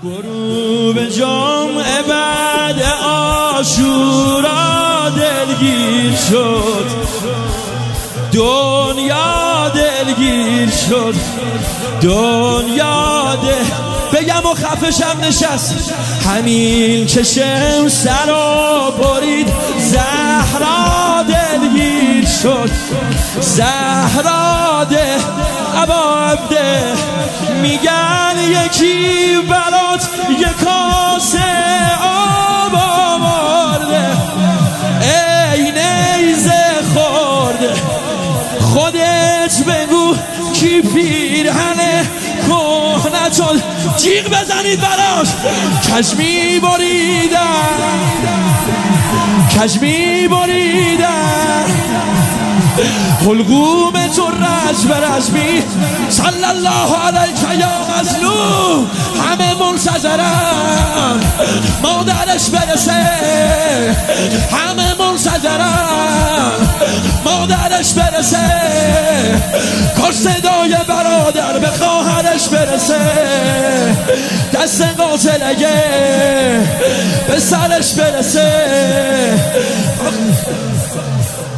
غروب جمعه بعد عاشورا دلگیر شد، دنیا دلگیر شد، دنیا بگم و خفشم نشست. همین که شمس رو برید زهرا دلگیر شد، زهرا ده ابا عبده میگن یکی برات یک کاسه آب آورده، ای نیزه خورده خودت بگو کی پیرهنه کهنه شد. جیغ بزنید براش. کج میبریدن، کج میبریدن حلقوم تو رجب رجبی. صلی الله علیک یا مظلوم. همه منتظرن مادرش برسه، همه منتظرن مادرش برسه. کاش صدای برادر به خواهرش برسه. دست قاتل اگه به سرش برسه.